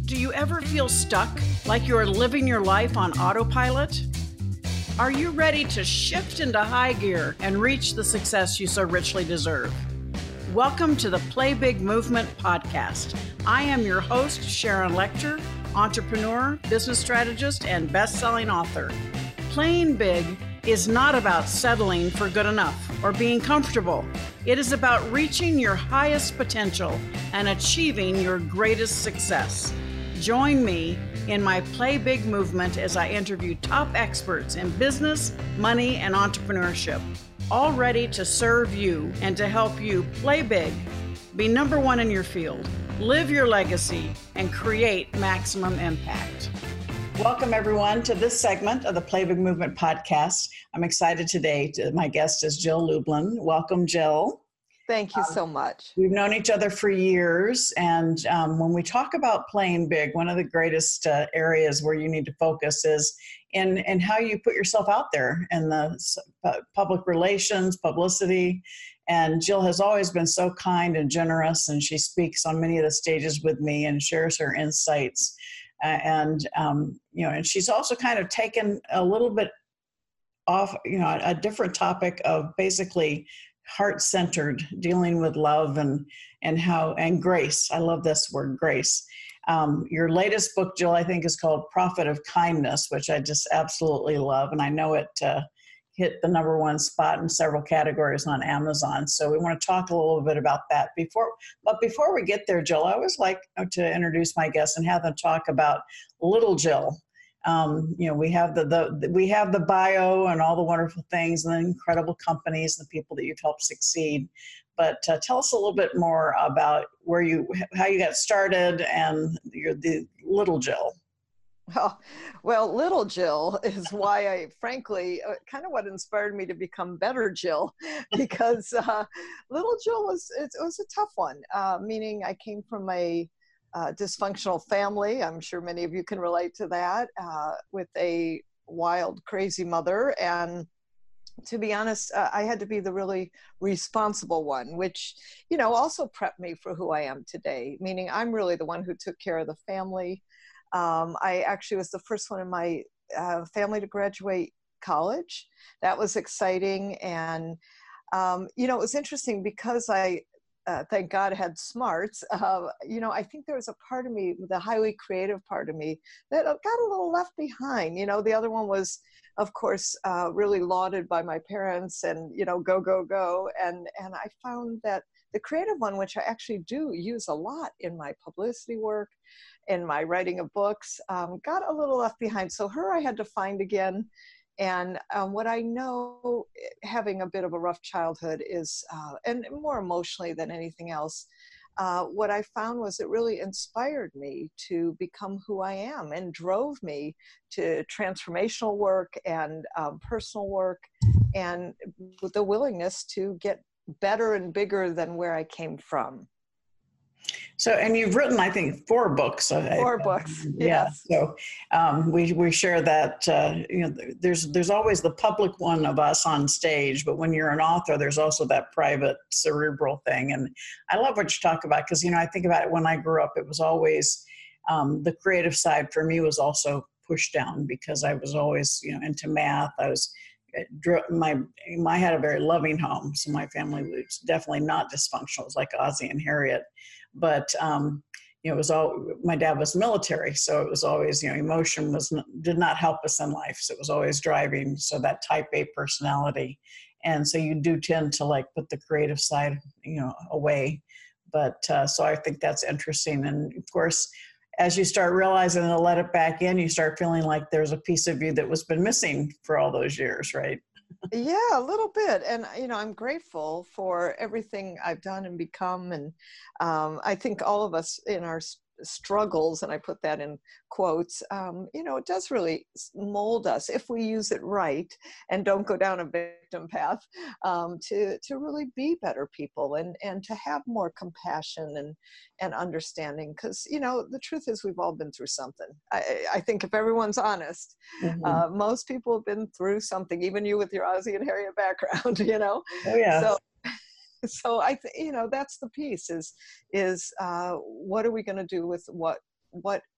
Do you ever feel stuck, like you're living your life on autopilot? Are you ready to shift into high gear and reach the success you so richly deserve? Welcome to the Play Big Movement podcast. I am your host, Sharon Lechter, entrepreneur, business strategist, and best-selling author. Playing big is not about settling for good enough or being comfortable. It is about reaching your highest potential and achieving your greatest success. Join me in my Play Big movement as I interview top experts in business, money, and entrepreneurship, all ready to serve you and to help you play big, be number one in your field, live your legacy, and create maximum impact. Welcome, everyone, to this segment of the Play Big Movement podcast. I'm excited today. My guest is Jill Lublin. Welcome, Jill. Thank you so much. We've known each other for years, and when we talk about playing big, one of the greatest areas where you need to focus is in how you put yourself out there in the public relations, publicity. And Jill has always been so kind and generous, and she speaks on many of the stages with me and shares her insights. And she's also kind of taken a little bit off, a different topic of basically heart-centered, dealing with love and grace. I love this word, grace. Your latest book, Jill, I think is called Profit of Kindness, which I just absolutely love. And I know it hit the number one spot in several categories on Amazon. So we want to talk a little bit about that. But before we get there, Jill, I always like to introduce my guests and have them talk about little Jill. We have the bio and all the wonderful things and the incredible companies and the people that you've helped succeed. But tell us a little bit more about how you got started and the little Jill. Well, little Jill is why I, frankly, kind of what inspired me to become better Jill, because little Jill was a tough one, meaning I came from a dysfunctional family. I'm sure many of you can relate to that, with a wild, crazy mother. And to be honest, I had to be the really responsible one, which, also prepped me for who I am today, meaning I'm really the one who took care of the family. I actually was the first one in my family to graduate college. That was exciting. And, it was interesting because I, thank God, had smarts. I think there was a part of me, the highly creative part of me, that got a little left behind. The other one was, of course, really lauded by my parents and, go, go, go. And I found that the creative one, which I actually do use a lot in my publicity work, in my writing of books, got a little left behind. So her I had to find again. And what I know, having a bit of a rough childhood is, and more emotionally than anything else, what I found was it really inspired me to become who I am and drove me to transformational work and personal work and the willingness to get better and bigger than where I came from. So, and you've written, I think, 4 books. 4 books. Yeah. Yes. So we share that, there's always the public one of us on stage, but when you're an author, there's also that private cerebral thing. And I love what you talk about because, I think about it when I grew up, it was always the creative side for me was also pushed down because I was always, into math. I had a very loving home. So my family was definitely not dysfunctional. It was like Ozzie and Harriet. But, it was my dad was military. So it was always, emotion did not help us in life. So it was always driving. So that type A personality. And so you do tend to put the creative side, away. But so I think that's interesting. And of course, as you start realizing to let it back in, you start feeling like there's a piece of you that was been missing for all those years, right? Yeah, a little bit. And, I'm grateful for everything I've done and become. And I think all of us in our struggles, and I put that in quotes, it does really mold us if we use it right and don't go down a victim path, to really be better people and to have more compassion and understanding. Because, the truth is we've all been through something. I think if everyone's honest, most people have been through something, even you with your Ozzie and Harriet background, Oh, yeah. So I think, that's the piece is what are we going to do with what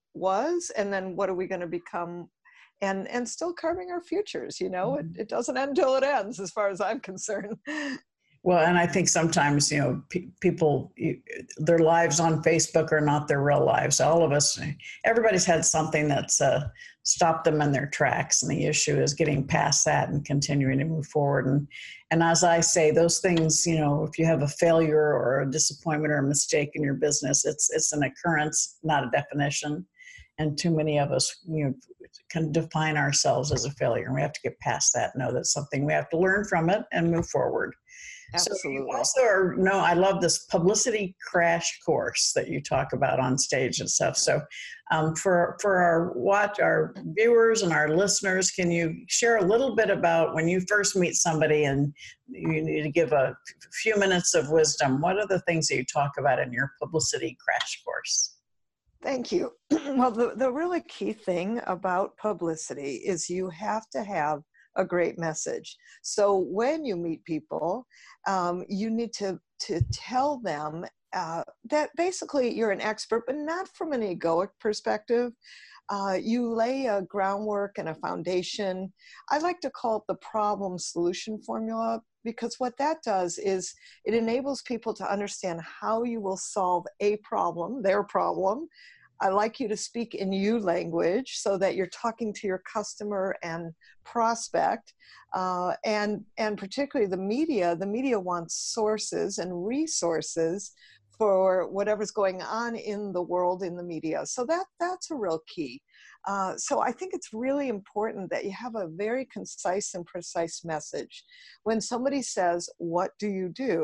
was, and then what are we going to become, and still carving our futures. It doesn't end until it ends, as far as I'm concerned. Well, and I think sometimes, people, their lives on Facebook are not their real lives. All of us, everybody's had something that's stopped them in their tracks. And the issue is getting past that and continuing to move forward. And as I say, those things, if you have a failure or a disappointment or a mistake in your business, it's an occurrence, not a definition. And too many of us, can define ourselves as a failure. And we have to get past that, know that's something we have to learn from it and move forward. Absolutely. So you also I love this publicity crash course that you talk about on stage and stuff. So for our viewers and our listeners, can you share a little bit about when you first meet somebody and you need to give a few minutes of wisdom? What are the things that you talk about in your publicity crash course? Thank you. Well, the really key thing about publicity is you have to have a great message. So when you meet people, you need to tell them that basically you're an expert, but not from an egoic perspective. You lay a groundwork and a foundation. I like to call it the problem solution formula, because what that does is it enables people to understand how you will solve a problem, their problem. I like you to speak in you language so that you're talking to your customer and prospect, and particularly the media. The media wants sources and resources for whatever's going on in the world in the media. So that's a real key. So I think it's really important that you have a very concise and precise message. When somebody says, "What do?"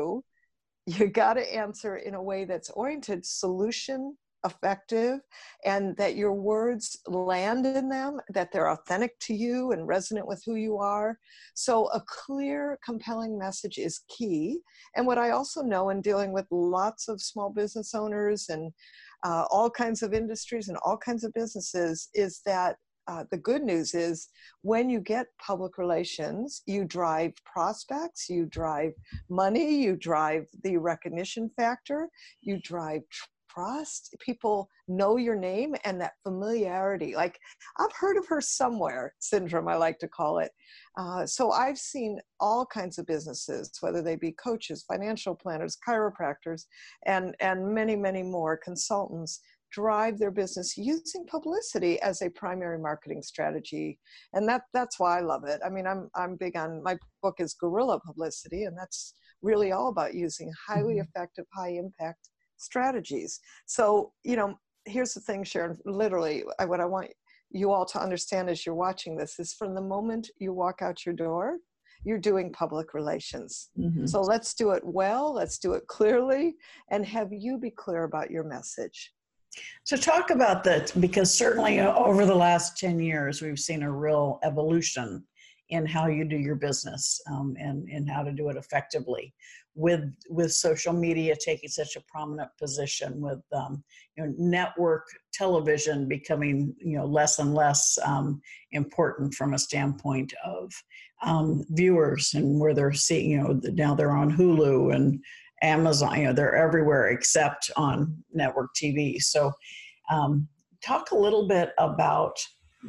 You got to answer in a way that's oriented solution effective, and that your words land in them, that they're authentic to you and resonant with who you are. So a clear, compelling message is key. And what I also know in dealing with lots of small business owners and all kinds of industries and all kinds of businesses is that the good news is when you get public relations, you drive prospects, you drive money, you drive the recognition factor, you drive trust. People know your name, and that familiarity, like I've heard of her somewhere syndrome, I like to call it. So I've seen all kinds of businesses, whether they be coaches, financial planners, chiropractors, and many, many more consultants, drive their business using publicity as a primary marketing strategy. And that's why I love it. I mean, I'm big on, my book is Guerrilla Publicity, and that's really all about using highly effective, high impact strategies. So, here's the thing, Sharon, literally, what I want you all to understand as you're watching this is from the moment you walk out your door, you're doing public relations. So let's do it well, let's do it clearly, and have you be clear about your message. So talk about that, because certainly over the last 10 years, we've seen a real evolution in how you do your business, and how to do it effectively with social media taking such a prominent position, with network television becoming less and less important from a standpoint of viewers, and where they're seeing, now they're on Hulu and Amazon, they're everywhere except on network TV. So talk a little bit about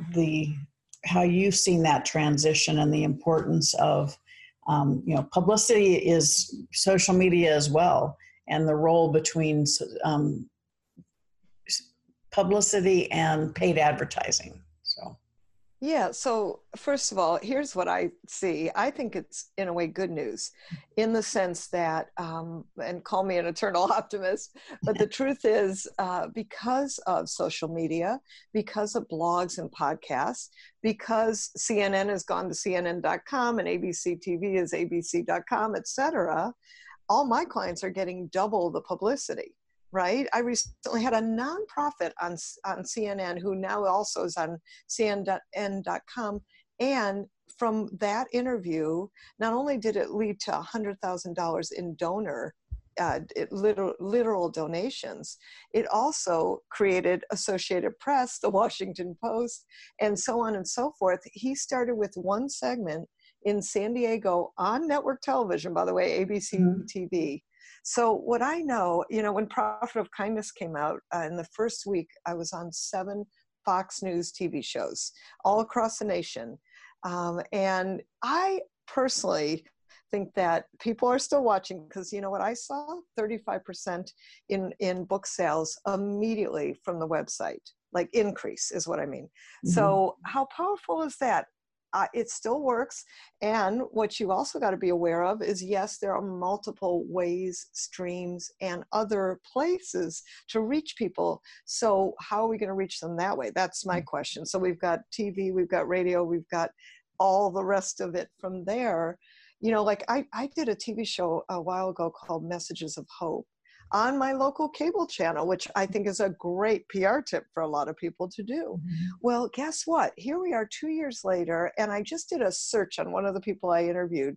how you've seen that transition and the importance of, publicity is social media as well, and the role between publicity and paid advertising. Yeah, so first of all, here's what I see. I think it's, in a way, good news in the sense that, and call me an eternal optimist, but the truth is, because of social media, because of blogs and podcasts, because CNN has gone to CNN.com and ABC TV is ABC.com, et cetera, all my clients are getting double the publicity. Right? I recently had a nonprofit on CNN who now also is on CNN.com. And from that interview, not only did it lead to $100,000 in donor, literal donations, it also created Associated Press, the Washington Post, and so on and so forth. He started with one segment in San Diego on network television, by the way, ABC TV. So what I know, when Profit of Kindness came out, in the first week, I was on 7 Fox News TV shows all across the nation. And I personally think that people are still watching because you know what I saw? 35% in book sales immediately from the website, like increase is what I mean. Mhm. So how powerful is that? It still works. And what you also got to be aware of is, yes, there are multiple ways, streams, and other places to reach people. So how are we going to reach them that way? That's my question. So we've got TV, we've got radio, we've got all the rest of it from there. Like I did a TV show a while ago called Messages of Hope on my local cable channel, which I think is a great PR tip for a lot of people to do. Mhm. Well, guess what? Here we are 2 years later, and I just did a search on one of the people I interviewed,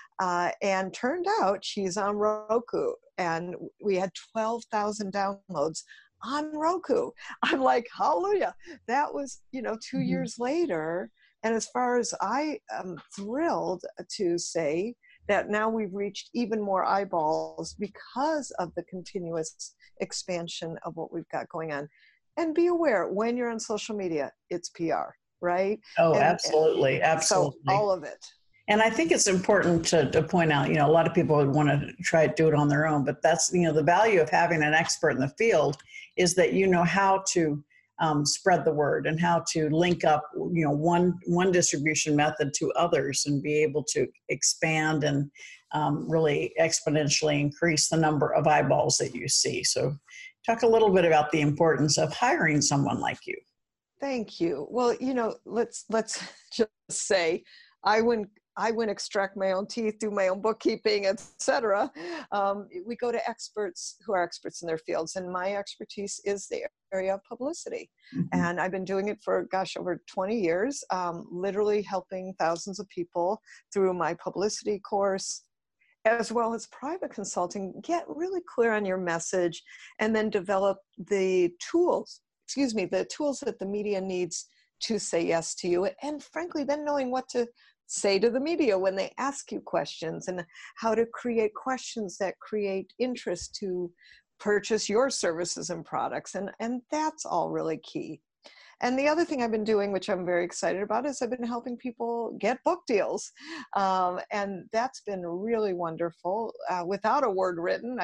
and turned out she's on Roku, and we had 12,000 downloads on Roku. I'm like, hallelujah. That was, 2 Mhm. years later. And as far as I am thrilled to say that now we've reached even more eyeballs because of the continuous expansion of what we've got going on. And be aware when you're on social media, it's PR, right? Oh, And absolutely, so absolutely. all of it. And I think it's important to point out, a lot of people would want to try to do it on their own, but that's, the value of having an expert in the field is that you know how to spread the word and how to link up, one distribution method to others and be able to expand and really exponentially increase the number of eyeballs that you see. So talk a little bit about the importance of hiring someone like you. Thank you. Well, let's just say I wouldn't I wouldn't extract my own teeth, do my own bookkeeping, etc. We go to experts who are experts in their fields, and my expertise is the area of publicity. Mhm. And I've been doing it for, gosh, over 20 years, literally helping thousands of people through my publicity course, as well as private consulting, get really clear on your message and then develop the tools that the media needs to say yes to you. And frankly, then knowing what to say to the media when they ask you questions and how to create questions that create interest to purchase your services and products. And that's all really key. And the other thing I've been doing, which I'm very excited about, is I've been helping people get book deals. And that's been really wonderful. Without a word written,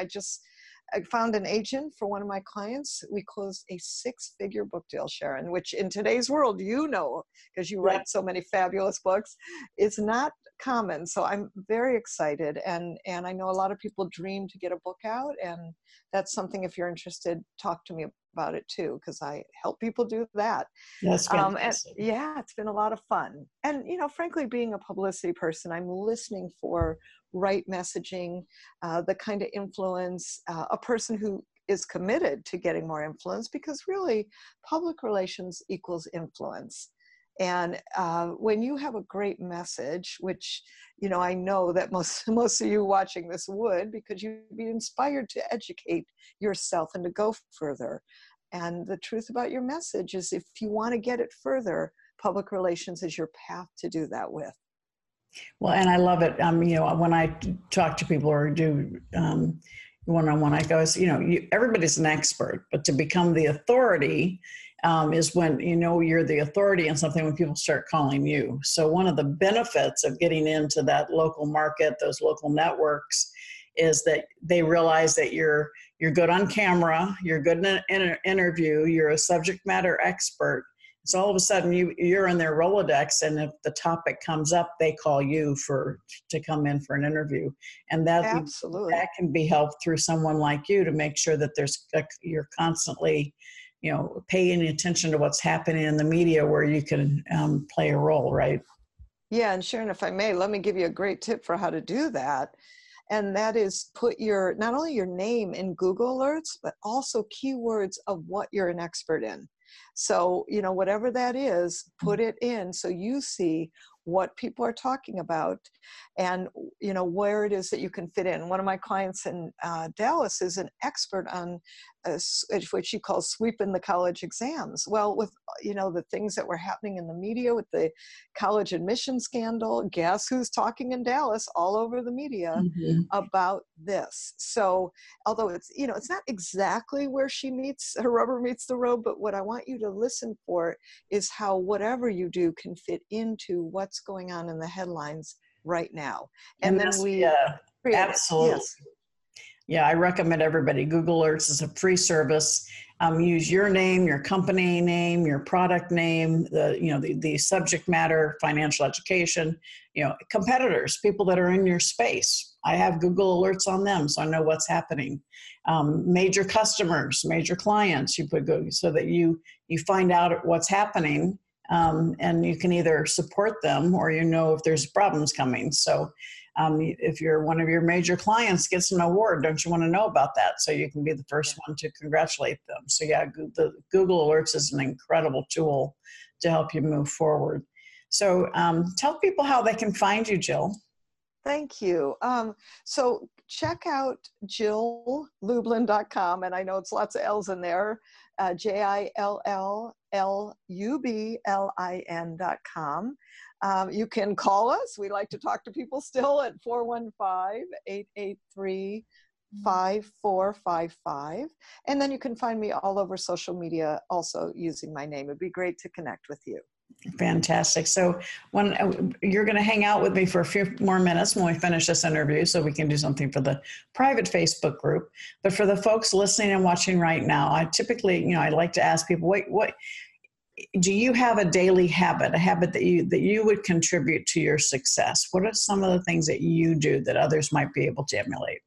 I found an agent for one of my clients. We closed a 6-figure book deal, Sharon, which in today's world, because you Yeah. write so many fabulous books, is not common. So I'm very excited. And I know a lot of people dream to get a book out. And that's something, if you're interested, talk to me about it too, because I help people do that. That's And fantastic. yeah, it's been a lot of fun. And, frankly, being a publicity person, I'm listening for right messaging, the kind of influence, a person who is committed to getting more influence, because really public relations equals influence. And when you have a great message, which, I know that most of you watching this would, because you'd be inspired to educate yourself and to go further. And the truth about your message is, if you want to get it further, public relations is your path to do that with. Well, and I love it. When I talk to people or do one-on-one, I go, everybody's an expert, but to become the authority is when you're the authority in something, when people start calling you. So one of the benefits of getting into that local market, those local networks, is that they realize that you're good on camera, you're good in an interview, you're a subject matter expert. So all of a sudden you're in their Rolodex, and if the topic comes up, they call you to come in for an interview, and that Absolutely. can be helped through someone like you to make sure that you're constantly, paying attention to what's happening in the media where you can play a role, right? Yeah, and Sharon, if I may, let me give you a great tip for how to do that. And that is, put not only your name in Google Alerts, but also keywords of what you're an expert in. So, whatever that is, put it in so you see what people are talking about, and where it is that you can fit in. One of my clients in Dallas is an expert on what she calls sweeping the college exams. Well, with the things that were happening in the media with the college admission scandal, guess who's talking in Dallas all over the media about this? So although it's not exactly where her rubber meets the road, but what I want you to listen for is how whatever you do can fit into what's going on in the headlines right now. And then we create absolutely. Yes. Yeah, I recommend everybody. Google Alerts is a free service. Use your name, your company name, your product name, the subject matter, financial education, competitors, people that are in your space. I have Google Alerts on them, so I know what's happening. Major customers, major clients, you put Google so that you find out what's happening, and you can either support them or if there's problems coming. So if one of your major clients gets an award, don't you want to know about that so you can be the first one to congratulate them? So yeah, the Google Alerts is an incredible tool to help you move forward. So tell people how they can find you, Jill. Thank you. So check out JillLublin.com, and I know it's lots of L's in there, JillLublin.com. You can call us. We like to talk to people still at 415-883-5455. And then you can find me all over social media also using my name. It'd be great to connect with you. Fantastic. So when you're going to hang out with me for a few more minutes when we finish this interview, so we can do something for the private Facebook group. But for the folks listening and watching right now, I typically, I like to ask people, what do you have a daily habit, a habit that you would contribute to your success? What are some of the things that you do that others might be able to emulate?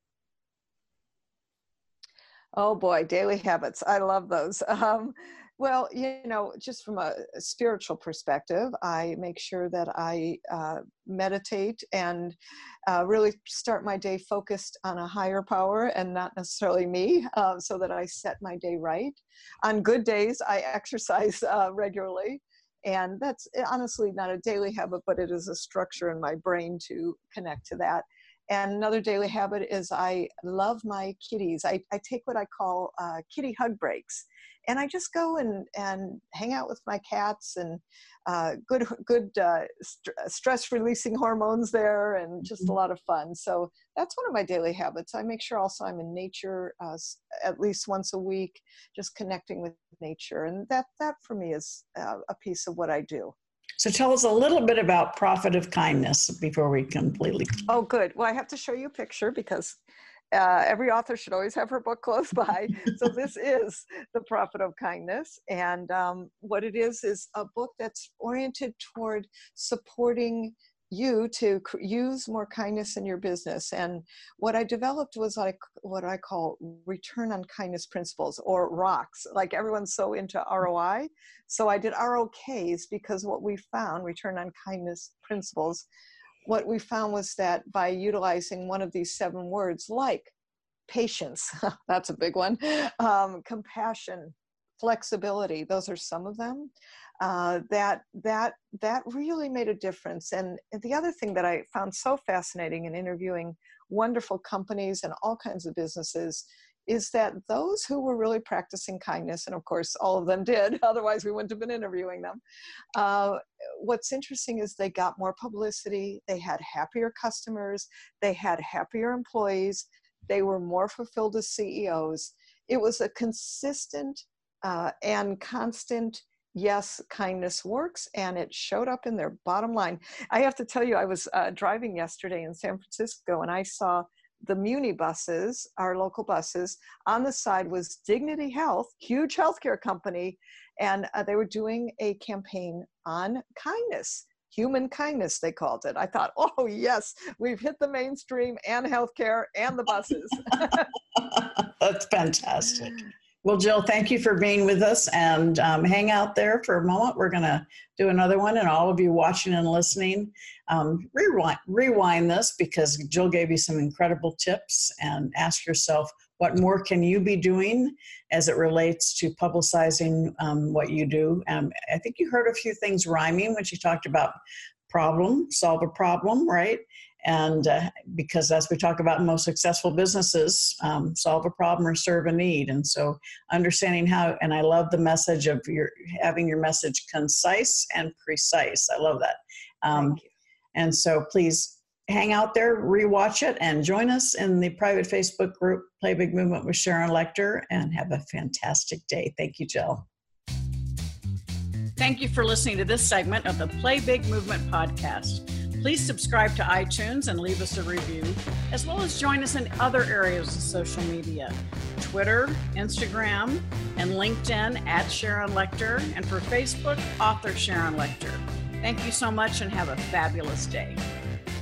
Oh boy, daily habits. I love those. Well, just from a spiritual perspective, I make sure that I meditate and really start my day focused on a higher power and not necessarily me, so that I set my day right. On good days, I exercise regularly. And that's honestly not a daily habit, but it is a structure in my brain to connect to that. And another daily habit is I love my kitties. I take what I call kitty hug breaks. And I just go and hang out with my cats, and good stress-releasing hormones there, and just a lot of fun. So that's one of my daily habits. I make sure also I'm in nature at least once a week, just connecting with nature. And that for me is a piece of what I do. So tell us a little bit about Profit of Kindness before we completely. Oh, good. Well, I have to show you a picture because every author should always have her book close by. So this is The Profit of Kindness. And what it is a book that's oriented toward supporting you to use more kindness in your business. And what I developed was like what I call return on kindness principles, or ROCs. Like everyone's so into ROI. So I did ROKs because what we found, return on kindness principles, what we found was that by utilizing one of these 7 words, like patience, that's a big one, compassion, flexibility, those are some of them, that really made a difference. And the other thing that I found so fascinating in interviewing wonderful companies and all kinds of businesses is that those who were really practicing kindness, and of course all of them did, otherwise we wouldn't have been interviewing them. What's interesting is they got more publicity, they had happier customers, they had happier employees, they were more fulfilled as CEOs. It was a consistent and constant, yes, kindness works, and it showed up in their bottom line. I have to tell you, I was driving yesterday in San Francisco, and I saw the Muni buses, our local buses. On the side was Dignity Health, huge healthcare company, and they were doing a campaign on kindness, human kindness, they called it. I thought, oh yes, we've hit the mainstream and healthcare and the buses. That's fantastic. Well, Jill, thank you for being with us, and hang out there for a moment. We're going to do another one, and all of you watching and listening, rewind this because Jill gave you some incredible tips, and ask yourself, what more can you be doing as it relates to publicizing what you do? I think you heard a few things rhyming when she talked about problem, solve a problem, right? And because as we talk about most successful businesses, solve a problem or serve a need. And so understanding how, and I love the message of having your message concise and precise. I love that. Thank you. And so please hang out there, rewatch it, and join us in the private Facebook group, Play Big Movement with Sharon Lechter, and have a fantastic day. Thank you, Jill. Thank you for listening to this segment of the Play Big Movement podcast. Please subscribe to iTunes and leave us a review, as well as join us in other areas of social media, Twitter, Instagram, and LinkedIn at Sharon Lechter, and for Facebook, author Sharon Lechter. Thank you so much and have a fabulous day.